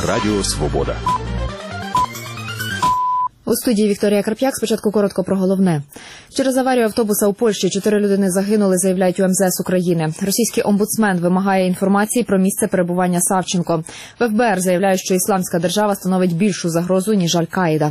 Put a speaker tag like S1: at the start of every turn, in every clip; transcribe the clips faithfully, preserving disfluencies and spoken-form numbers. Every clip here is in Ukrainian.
S1: Радіо Свобода.
S2: У студії Вікторія Карп'як. Спочатку коротко про головне. Через аварію автобуса у Польщі чотири людини загинули, заявляють у ем зе ес України. Російський омбудсмен вимагає інформації про місце перебування Савченко. В еф бе ер заявляють, що Ісламська держава становить більшу загрозу, ніж Аль-Каїда.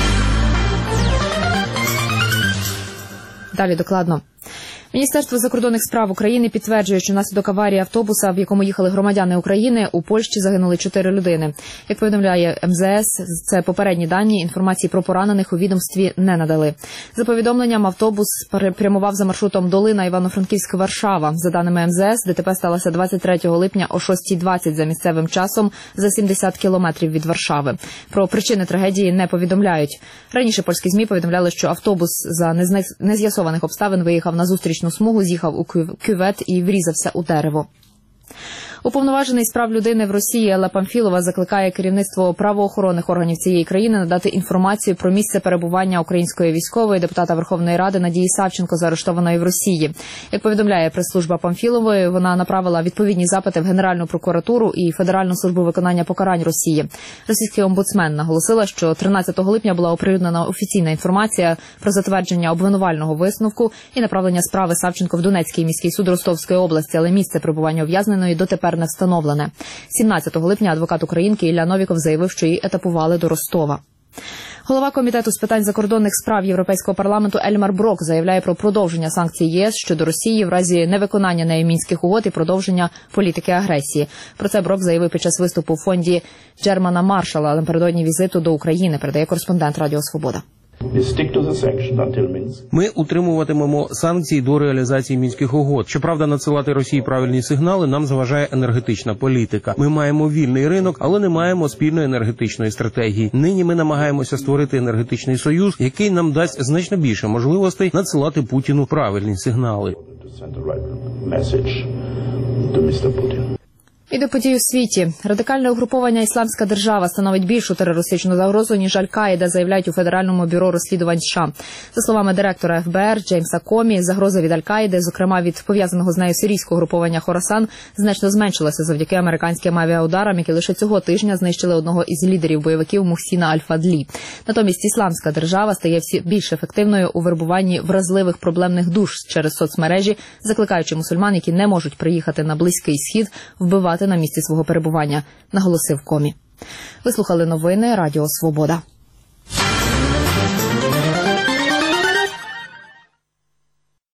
S2: Далі докладно. Міністерство закордонних справ України підтверджує, що внаслідок аварії автобуса, в якому їхали громадяни України, у Польщі загинули чотири людини. Як повідомляє ем зе ес, це попередні дані, інформації про поранених у відомстві не надали. За повідомленням, автобус прямував за маршрутом Долина, Івано-Франківськ-Варшава. За даними ем зе ес, де те пе сталося двадцять третього липня о шостій двадцять за місцевим часом за сімдесят кілометрів від Варшави. Про причини трагедії не повідомляють. Раніше польські ЗМІ повідомляли, що автобус за нез'ясованих обставин виїхав на зустріч смугу, з'їхав у кювет і врізався у дерево. Уповноважений з прав людини в Росії Елла Памфілова закликає керівництво правоохоронних органів цієї країни надати інформацію про місце перебування української військової, депутата Верховної Ради Надії Савченко, заарештованої в Росії. Як повідомляє прес-служба Памфілової, вона направила відповідні запити в Генеральну прокуратуру і Федеральну службу виконання покарань Росії. Російський омбудсмен наголосила, що тринадцятого липня була оприлюднена офіційна інформація про затвердження обвинувального висновку і направлення справи Савченко в Донецький міський суд Ростовської області, але місце перебування ув'язненої дотепер не встановлене. сімнадцятого липня адвокат українки Ілля Новіков заявив, що її етапували до Ростова. Голова Комітету з питань закордонних справ Європейського парламенту Ельмар Брок заявляє про продовження санкцій ЄС щодо Росії в разі невиконання нею Мінських угод і продовження політики агресії. Про це Брок заявив під час виступу в фонді Джермана Маршала напередодні візиту до України, передає кореспондент Радіо Свобода.
S3: Ми утримуватимемо санкції до реалізації Мінських угод. Щоправда, надсилати Росії правильні сигнали нам заважає енергетична політика. Ми маємо вільний ринок, але не маємо спільної енергетичної стратегії. Нині ми намагаємося створити енергетичний союз, який нам дасть значно більше можливостей надсилати Путіну правильні сигнали.
S2: І до подій у світі. Радикальне угруповання «Ісламська держава» становить більшу терористичну загрозу, ніж Аль-Каїда, заявляють у Федеральному бюро розслідувань США. За словами директора еф бе ер Джеймса Комі, загроза від Аль-Каїди, зокрема від пов'язаного з нею сирійського угруповання «Хорасан», значно зменшилася завдяки американським авіаударам, які лише цього тижня знищили одного із лідерів бойовиків Мухсіна Аль-Фадлі. Натомість «Ісламська держава» стає більш ефективною у вербуванні вразливих проблемних душ через соцмережі, закликаючи мусульман, які не можуть приїхати на Близький Схід, вбивати на місці свого перебування, наголосив Комі. Ви слухали новини Радіо Свобода.